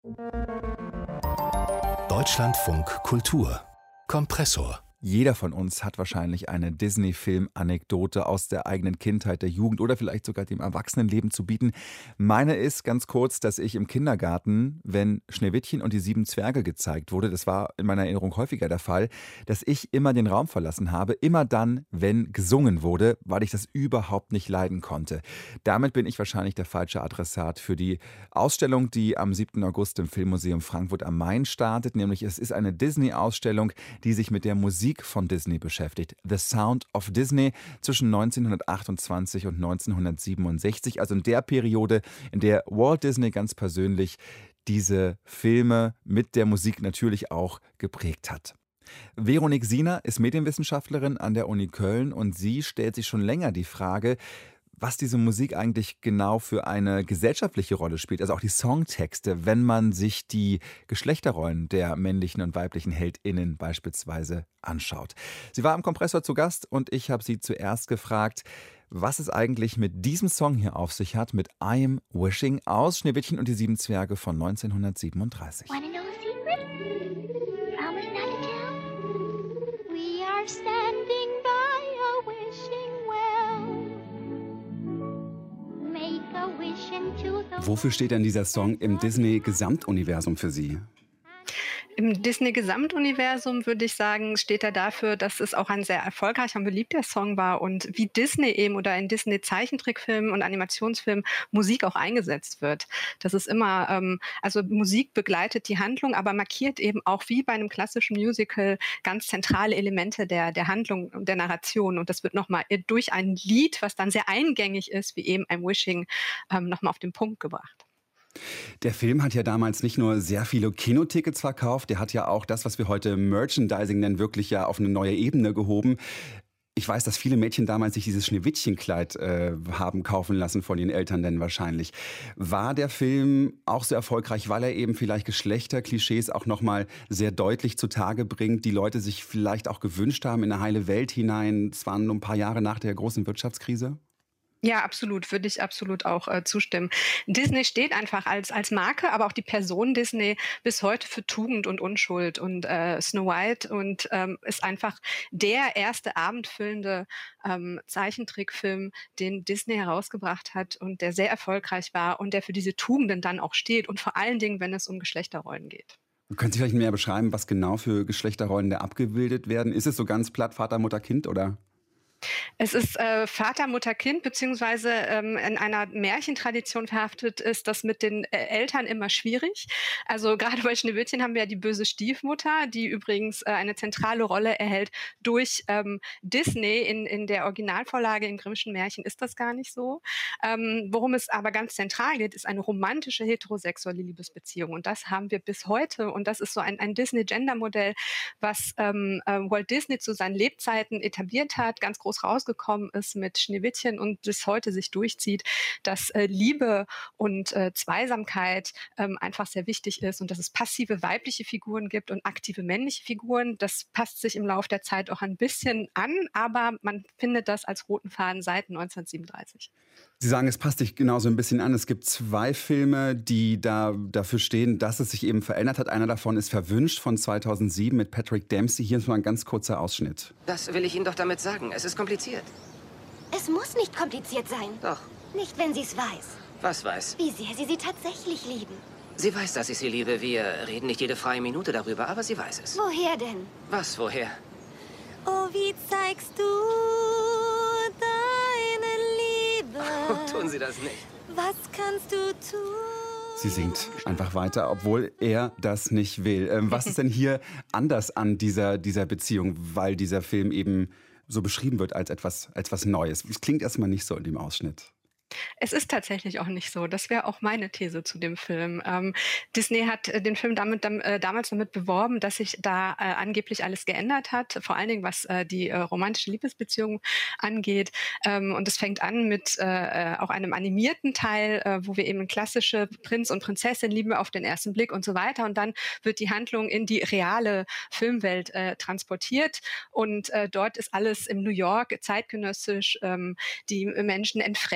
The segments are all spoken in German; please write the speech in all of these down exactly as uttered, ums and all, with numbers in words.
Deutschlandfunk Kultur Kompressor. Jeder von uns hat wahrscheinlich eine Disney-Film-Anekdote aus der eigenen Kindheit, der Jugend oder vielleicht sogar dem Erwachsenenleben zu bieten. Meine ist ganz kurz, dass ich im Kindergarten, wenn Schneewittchen und die sieben Zwerge gezeigt wurde, das war in meiner Erinnerung häufiger der Fall, dass ich immer den Raum verlassen habe, immer dann, wenn gesungen wurde, weil ich das überhaupt nicht leiden konnte. Damit bin ich wahrscheinlich der falsche Adressat für die Ausstellung, die am siebten August im Filmmuseum Frankfurt am Main startet. Nämlich es ist eine Disney-Ausstellung, die sich mit der Musik von Disney beschäftigt. The Sound of Disney zwischen neunzehnhundertachtundzwanzig und neunzehnhundertsiebenundsechzig, also in der Periode, in der Walt Disney ganz persönlich diese Filme mit der Musik natürlich auch geprägt hat. Veronique Siener ist Medienwissenschaftlerin an der Uni Köln und sie stellt sich schon länger die Frage, was diese Musik eigentlich genau für eine gesellschaftliche Rolle spielt, also auch die Songtexte, wenn man sich die Geschlechterrollen der männlichen und weiblichen HeldInnen beispielsweise anschaut. Sie war im Kompressor zu Gast und ich habe sie zuerst gefragt, was es eigentlich mit diesem Song hier auf sich hat, mit I'm Wishing aus Schneewittchen und die sieben Zwerge von neunzehnhundertsiebenunddreißig. Wanna know a secret? Promise not to tell. We are standing by a wishing well. Make a wish into the Wofür steht denn dieser Song im Disney-Gesamtuniversum für Sie? Im Disney-Gesamtuniversum würde ich sagen, steht er dafür, dass es auch ein sehr erfolgreicher und beliebter Song war und wie Disney eben oder in Disney-Zeichentrickfilmen und Animationsfilmen Musik auch eingesetzt wird. Das ist immer, ähm, also Musik begleitet die Handlung, aber markiert eben auch wie bei einem klassischen Musical ganz zentrale Elemente der, der Handlung und der Narration. Und das wird nochmal durch ein Lied, was dann sehr eingängig ist, wie eben I'm Wishing, ähm, nochmal auf den Punkt gebracht. Der Film hat ja damals nicht nur sehr viele Kinotickets verkauft, der hat ja auch das, was wir heute Merchandising nennen, wirklich ja auf eine neue Ebene gehoben. Ich weiß, dass viele Mädchen damals sich dieses Schneewittchenkleid äh, haben kaufen lassen von ihren Eltern denn wahrscheinlich. War der Film auch so erfolgreich, weil er eben vielleicht Geschlechterklischees auch nochmal sehr deutlich zutage bringt, die Leute sich vielleicht auch gewünscht haben in eine heile Welt hinein? Es waren nur ein paar Jahre nach der großen Wirtschaftskrise. Ja, absolut, würde ich absolut auch äh, zustimmen. Disney steht einfach als als Marke, aber auch die Person Disney bis heute für Tugend und Unschuld. Und äh, Snow White und ähm, ist einfach der erste abendfüllende ähm, Zeichentrickfilm, den Disney herausgebracht hat und der sehr erfolgreich war und der für diese Tugenden dann auch steht und vor allen Dingen, wenn es um Geschlechterrollen geht. Können Sie vielleicht mehr beschreiben, was genau für Geschlechterrollen da abgebildet werden? Ist es so ganz platt Vater, Mutter, Kind oder? Es ist äh, Vater, Mutter, Kind, beziehungsweise ähm, in einer Märchentradition verhaftet ist das mit den äh, Eltern immer schwierig. Also gerade bei Schneewittchen haben wir ja die böse Stiefmutter, die übrigens äh, eine zentrale Rolle erhält durch ähm, Disney. In, in der Originalvorlage in Grimmschen Märchen ist das gar nicht so. Ähm, worum es aber ganz zentral geht, ist eine romantische heterosexuelle Liebesbeziehung. Und das haben wir bis heute. Und das ist so ein, ein Disney-Gender-Modell, was ähm, äh, Walt Disney zu seinen Lebzeiten etabliert hat, ganz groß rausgekommen ist mit Schneewittchen und bis heute sich durchzieht, dass äh, Liebe und äh, Zweisamkeit ähm, einfach sehr wichtig ist und dass es passive weibliche Figuren gibt und aktive männliche Figuren. Das passt sich im Laufe der Zeit auch ein bisschen an, aber man findet das als roten Faden seit neunzehnhundertsiebenunddreißig. Sie sagen, es passt sich genauso ein bisschen an. Es gibt zwei Filme, die da dafür stehen, dass es sich eben verändert hat. Einer davon ist Verwünscht von zweitausendsieben mit Patrick Dempsey. Hier ist mal ein ganz kurzer Ausschnitt. Das will ich Ihnen doch damit sagen. Es ist kompliziert. Es muss nicht kompliziert sein. Doch. Nicht, wenn sie es weiß. Was weiß? Wie sehr sie sie tatsächlich lieben. Sie weiß, dass ich sie liebe. Wir reden nicht jede freie Minute darüber, aber sie weiß es. Woher denn? Was, woher? Oh, wie zeigst du deine Liebe? Tun Sie das nicht. Was kannst du tun? Sie singt einfach weiter, obwohl er das nicht will. Ähm, was ist denn hier anders an dieser, dieser Beziehung, weil dieser Film eben so beschrieben wird als etwas, als etwas Neues? Es klingt erstmal nicht so in dem Ausschnitt. Es ist tatsächlich auch nicht so. Das wäre auch meine These zu dem Film. Ähm, Disney hat äh, den Film damit, dam, äh, damals damit beworben, dass sich da äh, angeblich alles geändert hat, vor allen Dingen was äh, die äh, romantische Liebesbeziehung angeht. Ähm, und es fängt an mit äh, auch einem animierten Teil, äh, wo wir eben klassische Prinz und Prinzessin, Liebe auf den ersten Blick und so weiter. Und dann wird die Handlung in die reale Filmwelt äh, transportiert. Und äh, dort ist alles im New York zeitgenössisch. Ähm, die Menschen entfremden sich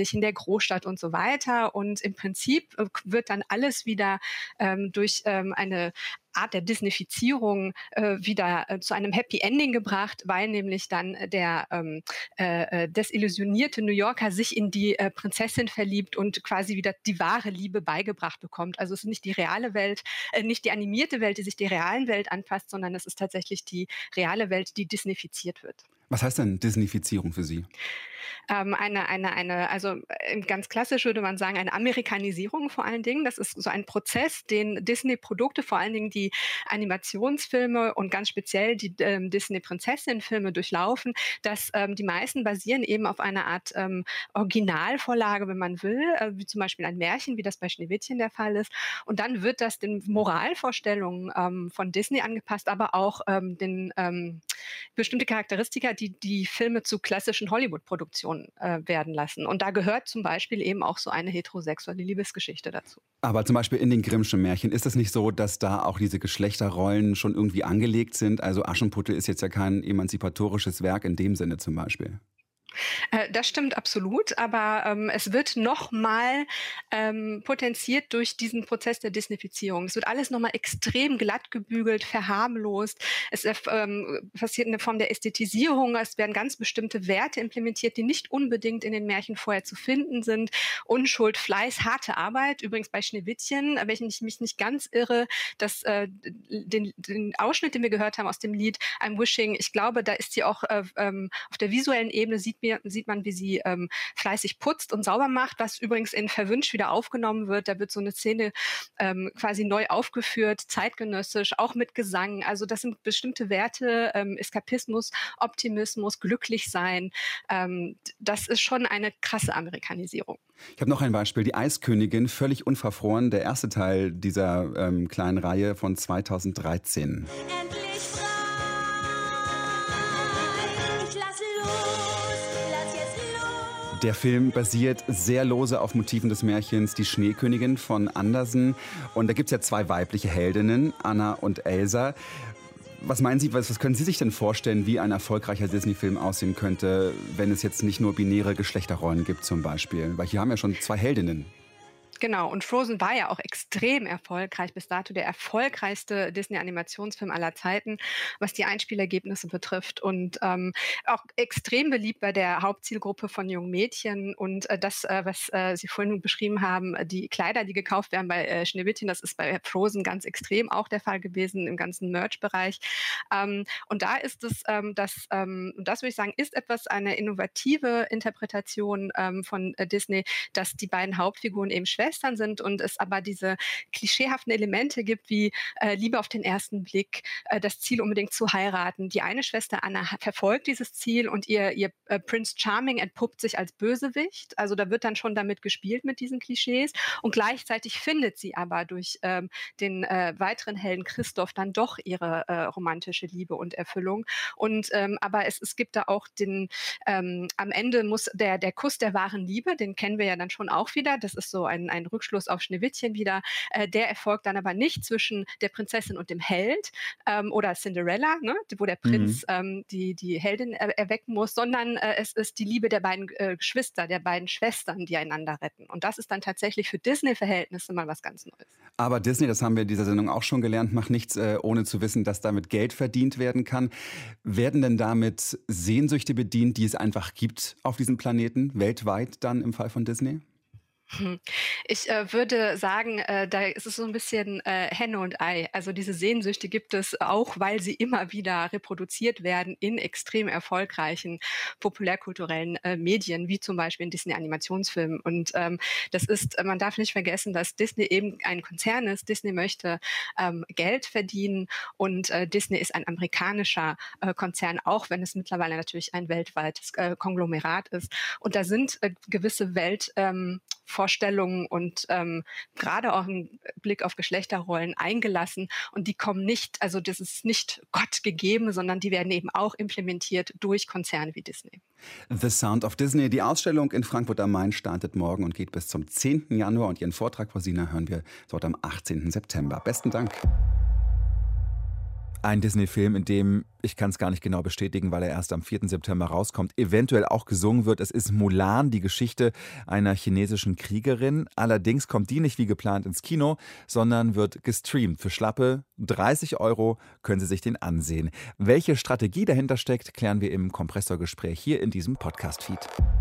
Märchen der Großstadt und so weiter. Und im Prinzip äh, wird dann alles wieder ähm, durch ähm, eine Art der Disneyfizierung äh, wieder äh, zu einem Happy Ending gebracht, weil nämlich dann der ähm, äh, desillusionierte New Yorker sich in die äh, Prinzessin verliebt und quasi wieder die wahre Liebe beigebracht bekommt. Also es ist nicht die reale Welt, äh, nicht die animierte Welt, die sich der realen Welt anpasst, sondern es ist tatsächlich die reale Welt, die disneyfiziert wird. Was heißt denn Disneyfizierung für Sie? Ähm, eine, eine, eine, also äh, ganz klassisch würde man sagen, eine Amerikanisierung vor allen Dingen. Das ist so ein Prozess, den Disney-Produkte, vor allen Dingen die Animationsfilme und ganz speziell die ähm, Disney-Prinzessin-Filme durchlaufen, dass ähm, die meisten basieren eben auf einer Art ähm, Originalvorlage, wenn man will, äh, wie zum Beispiel ein Märchen, wie das bei Schneewittchen der Fall ist. Und dann wird das den Moralvorstellungen ähm, von Disney angepasst, aber auch ähm, den ähm, bestimmte Charakteristika, die die Filme zu klassischen Hollywood-Produktionen äh, werden lassen. Und da gehört zum Beispiel eben auch so eine heterosexuelle Liebesgeschichte dazu. Aber zum Beispiel in den Grimmschen Märchen, ist es nicht so, dass da auch diese Geschlechterrollen schon irgendwie angelegt sind? Also Aschenputtel ist jetzt ja kein emanzipatorisches Werk in dem Sinne zum Beispiel. Äh, das stimmt absolut, aber ähm, es wird nochmal ähm, potenziert durch diesen Prozess der Disneyfizierung. Es wird alles nochmal extrem glatt gebügelt, verharmlost. Es ähm, passiert eine Form der Ästhetisierung. Es werden ganz bestimmte Werte implementiert, die nicht unbedingt in den Märchen vorher zu finden sind. Unschuld, Fleiß, harte Arbeit. Übrigens bei Schneewittchen, wenn ich mich nicht ganz irre, dass äh, den, den Ausschnitt, den wir gehört haben aus dem Lied I'm Wishing, ich glaube, da ist sie auch äh, ähm, auf der visuellen Ebene, sieht sieht man, wie sie ähm, fleißig putzt und sauber macht, was übrigens in Verwünscht wieder aufgenommen wird. Da wird so eine Szene ähm, quasi neu aufgeführt, zeitgenössisch, auch mit Gesang. Also das sind bestimmte Werte, ähm, Eskapismus, Optimismus, glücklich sein. Ähm, das ist schon eine krasse Amerikanisierung. Ich habe noch ein Beispiel, die Eiskönigin, völlig unverfroren, der erste Teil dieser ähm, kleinen Reihe von zweitausenddreizehn. Endlich frei, ich lasse los, lass jetzt los. Der Film basiert sehr lose auf Motiven des Märchens Die Schneekönigin von Andersen. Und da gibt es ja zwei weibliche Heldinnen, Anna und Elsa. Was meinen Sie, was, was können Sie sich denn vorstellen, wie ein erfolgreicher Disney-Film aussehen könnte, wenn es jetzt nicht nur binäre Geschlechterrollen gibt zum Beispiel? Weil hier haben ja schon zwei Heldinnen. Genau, und Frozen war ja auch extrem erfolgreich, bis dato der erfolgreichste Disney-Animationsfilm aller Zeiten, was die Einspielergebnisse betrifft und ähm, auch extrem beliebt bei der Hauptzielgruppe von jungen Mädchen und äh, das, äh, was äh, Sie vorhin beschrieben haben, die Kleider, die gekauft werden bei äh, Schneewittchen, das ist bei Frozen ganz extrem auch der Fall gewesen im ganzen Merch-Bereich ähm, und da ist es, ähm, das, ähm, und das würde ich sagen, ist etwas eine innovative Interpretation ähm, von äh, Disney, dass die beiden Hauptfiguren eben Schwestern sind und es aber diese klischeehaften Elemente gibt, wie äh, Liebe auf den ersten Blick, äh, das Ziel unbedingt zu heiraten. Die eine Schwester Anna hat, verfolgt dieses Ziel und ihr, ihr äh, Prince Charming entpuppt sich als Bösewicht. Also da wird dann schon damit gespielt mit diesen Klischees und gleichzeitig findet sie aber durch ähm, den äh, weiteren Helden Christoph dann doch ihre äh, romantische Liebe und Erfüllung. Und ähm, aber es, es gibt da auch den, ähm, am Ende muss der, der Kuss der wahren Liebe, den kennen wir ja dann schon auch wieder. Das ist so ein, ein Rückschluss auf Schneewittchen wieder. Äh, der erfolgt dann aber nicht zwischen der Prinzessin und dem Held ähm, oder Cinderella, ne, wo der Prinz mhm. ähm, die, die Heldin er, erwecken muss, sondern äh, es ist die Liebe der beiden äh, Geschwister, der beiden Schwestern, die einander retten. Und das ist dann tatsächlich für Disney-Verhältnisse mal was ganz Neues. Aber Disney, das haben wir in dieser Sendung auch schon gelernt, macht nichts, äh, ohne zu wissen, dass damit Geld verdient werden kann. Werden denn damit Sehnsüchte bedient, die es einfach gibt auf diesem Planeten, weltweit dann im Fall von Disney? Ich äh, würde sagen, äh, da ist es so ein bisschen äh, Henne und Ei. Also diese Sehnsüchte gibt es auch, weil sie immer wieder reproduziert werden in extrem erfolgreichen populärkulturellen äh, Medien, wie zum Beispiel in Disney-Animationsfilmen. Und ähm, das ist, man darf nicht vergessen, dass Disney eben ein Konzern ist. Disney möchte ähm, Geld verdienen und äh, Disney ist ein amerikanischer äh, Konzern, auch wenn es mittlerweile natürlich ein weltweites äh, Konglomerat ist. Und da sind äh, gewisse Welt ähm, Vorstellungen und ähm, gerade auch im Blick auf Geschlechterrollen eingelassen und die kommen nicht, also das ist nicht Gott gegeben, sondern die werden eben auch implementiert durch Konzerne wie Disney. The Sound of Disney, die Ausstellung in Frankfurt am Main startet morgen und geht bis zum zehnten Januar und Ihren Vortrag, Frau Sina, hören wir dort am achtzehnten September. Besten Dank. Ein Disney-Film, in dem, ich kann es gar nicht genau bestätigen, weil er erst am vierten September rauskommt, eventuell auch gesungen wird. Es ist Mulan, die Geschichte einer chinesischen Kriegerin. Allerdings kommt die nicht wie geplant ins Kino, sondern wird gestreamt. Für schlappe dreißig Euro können Sie sich den ansehen. Welche Strategie dahinter steckt, klären wir im Kompressorgespräch hier in diesem Podcast-Feed.